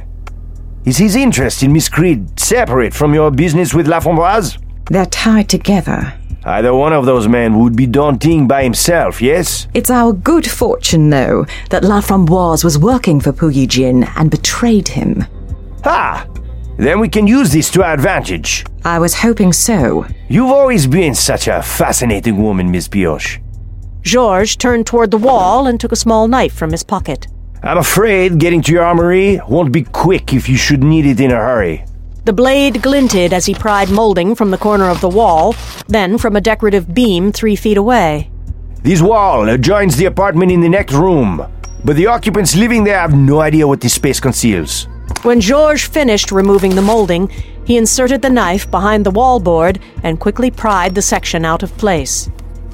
Is his interest in Miss Creed separate from your business with La Framboise? They're tied together. Either one of those men would be daunting by himself, yes? It's our good fortune, though, that La Framboise was working for Puyi Jin and betrayed him. Ah! Then we can use this to our advantage. I was hoping so. You've always been such a fascinating woman, Miss Pioche. Georges turned toward the wall and took a small knife from his pocket. I'm afraid getting to your armory won't be quick if you should need it in a hurry. The blade glinted as he pried molding from the corner of the wall, then from a decorative beam 3 feet away. This wall adjoins the apartment in the next room, but the occupants living there have no idea what this space conceals. When Georges finished removing the molding, he inserted the knife behind the wallboard and quickly pried the section out of place.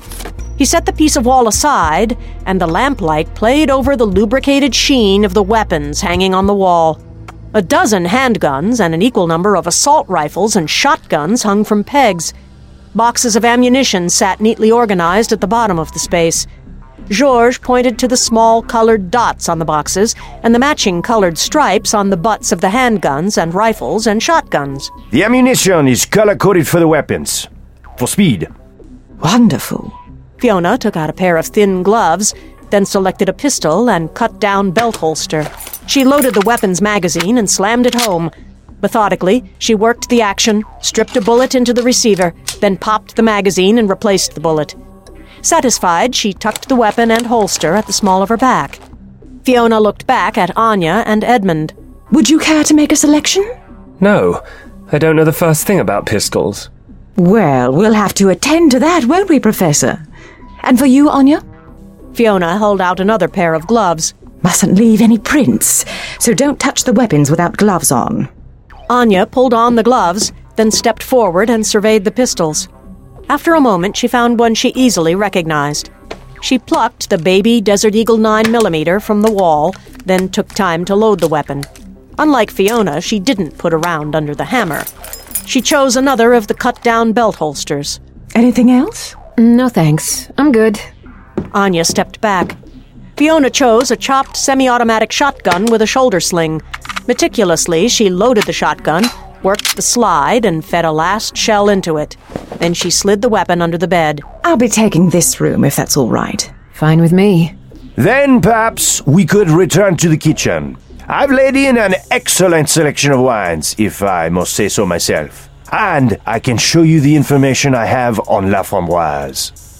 He set the piece of wall aside, and the lamplight played over the lubricated sheen of the weapons hanging on the wall. A dozen handguns and an equal number of assault rifles and shotguns hung from pegs. Boxes of ammunition sat neatly organized at the bottom of the space. Georges pointed to the small colored dots on the boxes and the matching colored stripes on the butts of the handguns and rifles and shotguns. The ammunition is color-coded for the weapons. For speed. Wonderful. Fiona took out a pair of thin gloves, then selected a pistol and cut-down belt holster. She loaded the weapon's magazine and slammed it home. Methodically, she worked the action, stripped a bullet into the receiver, then popped the magazine and replaced the bullet. Satisfied, she tucked the weapon and holster at the small of her back. Fiona looked back at Anya and Edmund. Would you care to make a selection? No, I don't know the first thing about pistols. Well, we'll have to attend to that, won't we, Professor? And for you, Anya? Fiona held out another pair of gloves. Mustn't leave any prints, so don't touch the weapons without gloves on. Anya pulled on the gloves, then stepped forward and surveyed the pistols. After a moment, she found one she easily recognized. She plucked the baby Desert Eagle 9mm from the wall, then took time to load the weapon. Unlike Fiona, she didn't put a round under the hammer. She chose another of the cut-down belt holsters. Anything else? No thanks. I'm good. Anya stepped back. Fiona chose a chopped semi-automatic shotgun with a shoulder sling. Meticulously, she loaded the shotgun, worked the slide, and fed a last shell into it. Then she slid the weapon under the bed. I'll be taking this room, if that's all right. Fine with me. Then perhaps we could return to the kitchen. I've laid in an excellent selection of wines, if I must say so myself. And I can show you the information I have on La Framboise.